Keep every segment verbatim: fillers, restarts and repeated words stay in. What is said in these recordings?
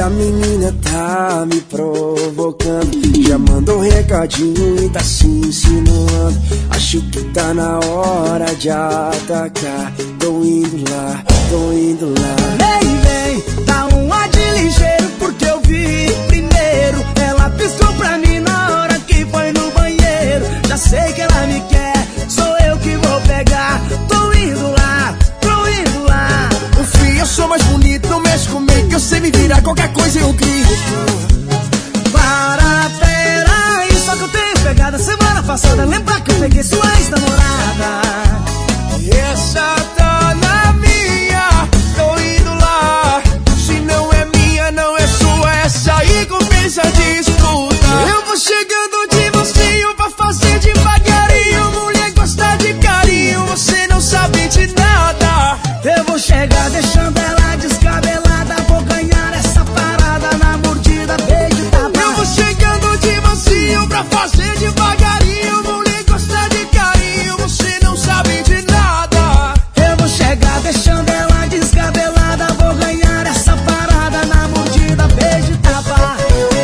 Essa menina tá me provocando, já mandou um recadinho e tá se insinuando. Acho que tá na hora de atacar. Tô indo lá, tô indo lá. Vem, vem, dá um ar de ligeiro, porque eu vi primeiro. Ela piscou pra mim na hora que foi no banheiro. Já sei que ela me quer, sou eu que vou pegar. Tô indo lá, tô indo lá. Enfim, eu sou mais bonito, não mexe comigo, que eu sei me virar, qualquer coisa eu grito. Para, pera, isso que eu tenho pegada semana passada. Lembra que eu peguei sua ex-namorada? Essa tá na minha, tô indo lá. Se não é minha, não é sua, essa aí compensa disputa. Eu vou chegando de mansinho pra fazer devagarinho. Mulher gosta de carinho, você não sabe de nada. Eu vou chegar deixando ela descabelada. Vou ganhar essa parada na mordida, beijo, tapa. Eu vou chegando de mansinho pra fazer devagarinho. Mulher gosta de carinho, você não sabe de nada. Eu vou chegar deixando ela descabelada. Vou ganhar essa parada na mordida, beijo, tapa.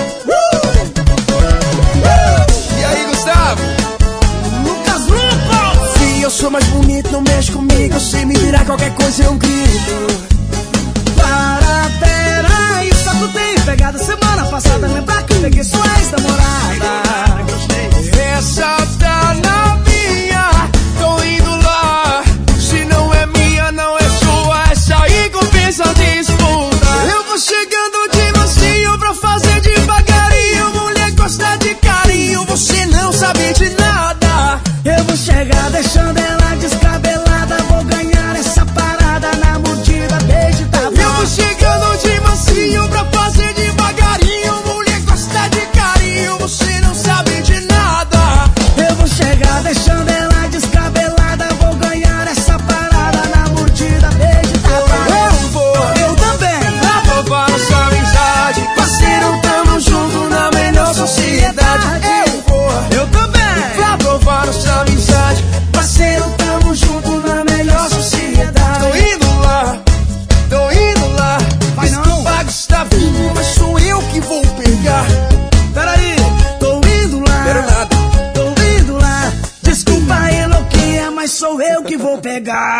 E aí, Gustavo? Lucas Lucas! Sim, eu sou mais bonito, não mexe comigo, eu sei me virar, qualquer coisa eu grito. Para, pera, isso que eu tenho pegada semana passada. Lembra que eu peguei sua ex-namorada? Essa tá na minha, tô indo lá. Se não é minha, não é sua, essa aí compensa disputa. Eu vou chegando de mansinho pra fazer devagarinho. Mulher gosta de carinho, você não sabe de nada. Eu vou chegar deixando ela descabelada. Vou ganhar essa parada na mordida, beijo, tapa. Eu vou chegando de mansinho pra fazer devagarinho. Mulher gosta de carinho, você não sabe de nada. Eu vou chegar deixando ela descabelada. Vou ganhar essa parada na mordida, beijo, tapa. Eu vou, Eu também. pra provar nossa amizade. Parceiro, tamo junto na melhor sociedade. Eu vou, Eu também. pra provar nossa amizade. Parceiro, tamo junto na melhor sociedade. Tô indo lá, tô indo lá. Vai não. Desculpa, Gustavinho, mas sou eu que vou pegar. Peraí, tô indo lá. Quero nada. Tô indo lá. Desculpa aí, louquinha, mas sou eu que vou pegar.